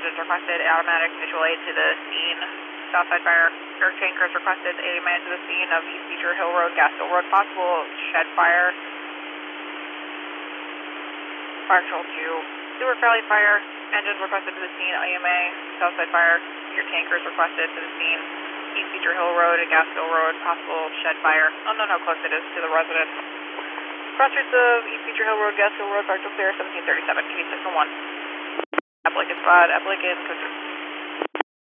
engines requested, automatic visual aid to the scene. Southside fire, air tankers requested, 80 man to the scene of East Beecher Hill Road, Gaskill Road, possible shed fire. Fire control to Seward Valley Fire, engines requested to the scene, IMA, Southside fire, air tankers requested to the scene, East Beecher Hill Road and Gaskill Road, possible shed fire. Unknown how close it is to the resident. Cross streets of East Beecher Hill Road, Gaskill Road, fire control clear, 1737, K601. Applicant spot, applicant,